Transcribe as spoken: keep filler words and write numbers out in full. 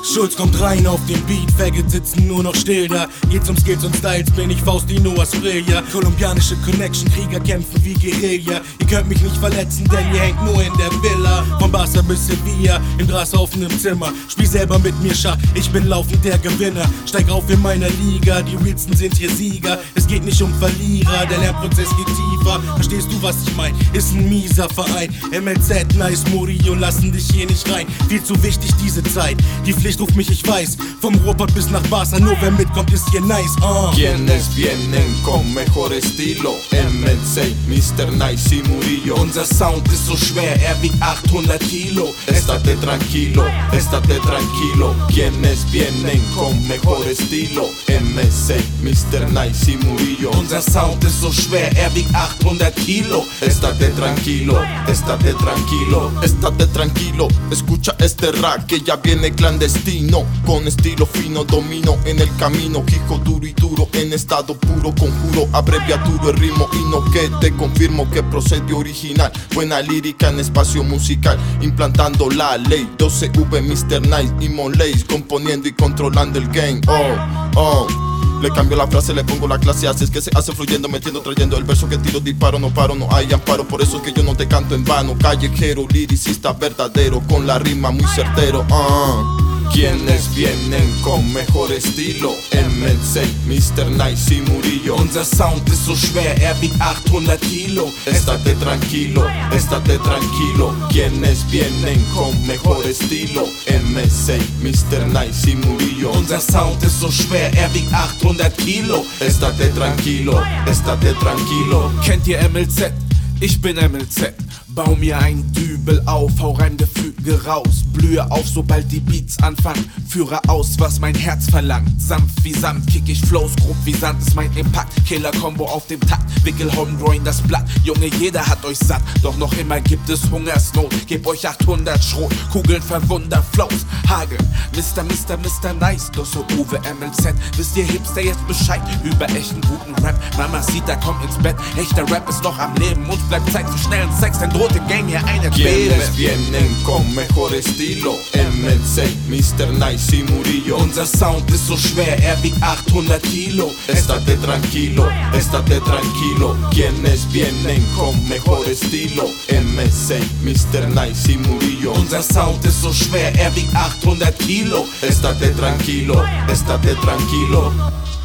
Schulz kommt rein auf den Beat, Faggots sitzen nur noch still da. Geht's um Skills und Styles, bin ich Faustino Asprilla. Kolumbianische Connection, Krieger kämpfen wie Guerilla. Ihr könnt mich nicht verletzen, denn ihr hängt nur in der Villa. Von Barca bis Sevilla, im Gras auf nem Zimmer. Spiel selber mit mir Schach, ich bin laufend der Gewinner. Steig auf in meiner Liga, die Realsten sind hier Sieger. Es geht nicht um Verlierer, der Lernprozess geht tiefer. Verstehst du, was ich mein? Ist ein mieser Verein. M L Z, Nice, Murillo lassen dich hier nicht rein. Viel zu wichtig diese Zeit, die Pflicht ruft mich, ich weiß. Vom Ruhrpott bis nach Barca, nur wer mitkommt ist hier nice. uh. Quienes vienen con mejor estilo, M L Z, Mister Nice y Murillo. Unser Sound ist so schwer, er wiegt achthundert Kilo. Estate tranquilo, estate tranquilo. Quienes vienen con mejor estilo, M L Z, Mister Nice y Murillo. Unser Sound ist so schwer, er wiegt achthundert Kilo. Estate tranquilo, estate tranquilo, estate tranquilo. Escucha este rap que ya viene clandestino. Con estilo fino, domino en el camino. Hijo duro y duro, en estado puro. Conjuro, abreviaturo el ritmo y no que te confirmo que procede original. Buena lírica en espacio musical, implantando la ley. doce V, Mister Nice y Monlace, componiendo y controlando el game. Oh, oh. Le cambio la frase, le pongo la clase, así es que se hace fluyendo, metiendo, trayendo el verso que tiro, disparo, no paro, no hay amparo, por eso es que yo no te canto en vano. Callejero, liricista verdadero, con la rima muy certero. uh. Quienes vienen con mejor estilo, M L Z, Mister Nice y Murillo. Unser Sound ist so schwer, er wiegt achthundert Kilo. Estate tranquilo, estate tranquilo. Quienes vienen con mejor estilo, M L Z, Mister Nice y Murillo. Unser Sound ist so schwer, er wiegt achthundert Kilo. Estate tranquilo, estate tranquilo. Kennt ihr M L Z? Ich bin M L Z. Bau mir ein Dübel auf, hau rein Gefüge raus. Blühe auf, sobald die Beats anfangen. Führe aus, was mein Herz verlangt. Sanft wie Sand, kick ich Flows, grob wie Sand ist mein Impact. Killer-Combo auf dem Takt, wickel Homebrew in das Blatt. Junge, jeder hat euch satt, doch noch immer gibt es Hungersnot. Gebt euch achthundert Schrot, Kugeln verwunder Flows. Hagel, Mister, Mister, Mister Nice, doch so Uwe M L Z. Wisst ihr Hipster jetzt Bescheid über echten guten Rap? Mama sieht, da kommt ins Bett. Echter Rap ist noch am Leben, uns bleibt Zeit für schnellen Sex, denn droht im Game hier eine Quere. Quienes vienen con mejor estilo, M L Z, Mister Nice y Murillo. Unser Sound ist so schwer, er wiegt achthundert Kilo. Estate tranquilo, estate tranquilo. Quienes vienen con mejor estilo, M L Z, Mister Nice y Murillo. Unser Sound ist so schwer, er wiegt achthundert Kilo. Estate tranquilo, estate tranquilo.